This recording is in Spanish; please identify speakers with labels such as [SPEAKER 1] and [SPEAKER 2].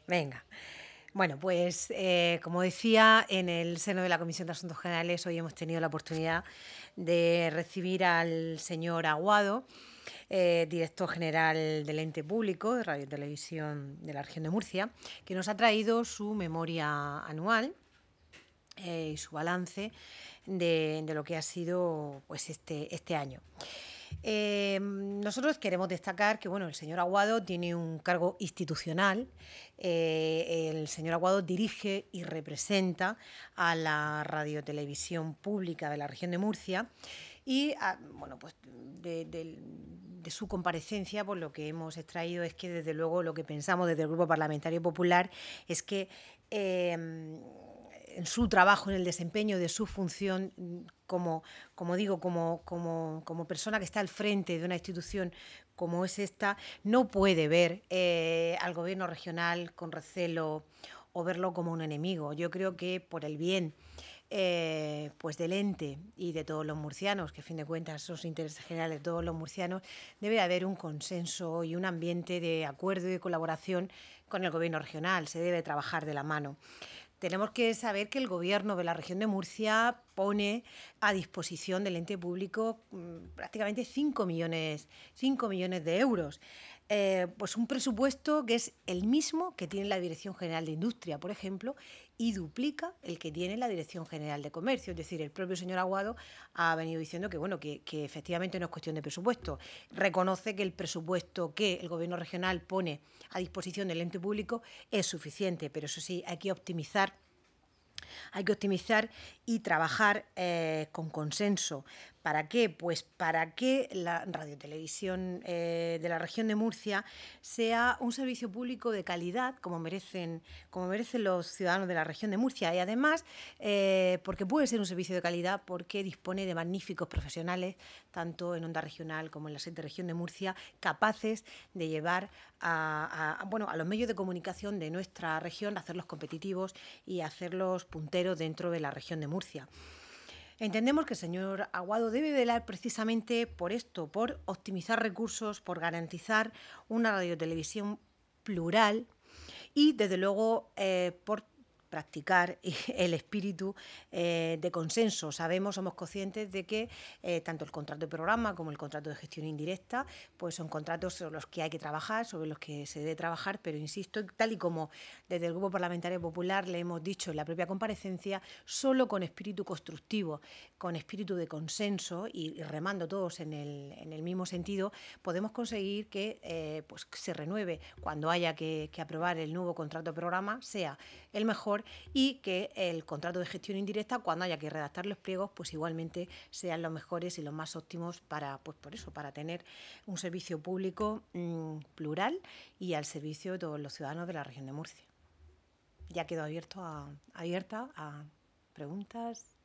[SPEAKER 1] Venga. Bueno, pues como decía, en el seno de la Comisión de Asuntos Generales hoy hemos tenido la oportunidad de recibir al señor Aguado, director general del ente público de Radio y Televisión de la región de Murcia, que nos ha traído su memoria anual y su balance de lo que ha sido pues, este año. Nosotros queremos destacar que bueno, el señor Aguado tiene un cargo institucional. El señor Aguado dirige y representa a la radiotelevisión pública de la región de Murcia y bueno, pues de su comparecencia, pues lo que hemos extraído es que desde luego lo que pensamos desde el Grupo Parlamentario Popular es que en su trabajo, en el desempeño de su función como persona que está al frente de una institución como es esta, no puede ver al gobierno regional con recelo o verlo como un enemigo. Yo creo que por el bien pues del ente y de todos los murcianos, que a fin de cuentas son los intereses generales de todos los murcianos, debe haber un consenso y un ambiente de acuerdo y de colaboración con el gobierno regional. Se debe trabajar de la mano. Tenemos que saber que el Gobierno de la región de Murcia pone a disposición del ente público prácticamente 5 millones de euros. Pues un presupuesto que es el mismo que tiene la Dirección General de Industria, por ejemplo, y duplica el que tiene la Dirección General de Comercio. Es decir, el propio señor Aguado ha venido diciendo que, bueno, que efectivamente no es cuestión de presupuesto. Reconoce que el presupuesto que el Gobierno regional pone a disposición del ente público es suficiente, pero eso sí, hay que optimizar y trabajar con consenso. ¿Para qué? Pues para que la radiotelevisión de la región de Murcia sea un servicio público de calidad, como merecen los ciudadanos de la región de Murcia. Y además, porque puede ser un servicio de calidad, porque dispone de magníficos profesionales, tanto en Onda Regional como en la SER región de Murcia, capaces de llevar a los medios de comunicación de nuestra región, hacerlos competitivos y hacerlos punteros dentro de la región de Murcia. Entendemos que el señor Aguado debe velar precisamente por esto, por optimizar recursos, por garantizar una radiotelevisión plural y, desde luego, por practicar el espíritu de consenso. Somos conscientes de que tanto el contrato de programa como el contrato de gestión indirecta pues son contratos sobre los que hay que trabajar, sobre los que se debe trabajar, pero insisto, tal y como desde el Grupo Parlamentario Popular le hemos dicho en la propia comparecencia, solo con espíritu constructivo, con espíritu de consenso y remando todos en el mismo sentido, podemos conseguir que pues se renueve cuando haya que aprobar el nuevo contrato de programa, sea el mejor, y que el contrato de gestión indirecta, cuando haya que redactar los pliegos, pues igualmente sean los mejores y los más óptimos para, pues por eso, para tener un servicio público plural y al servicio de todos los ciudadanos de la región de Murcia. Ya quedo abierta a preguntas.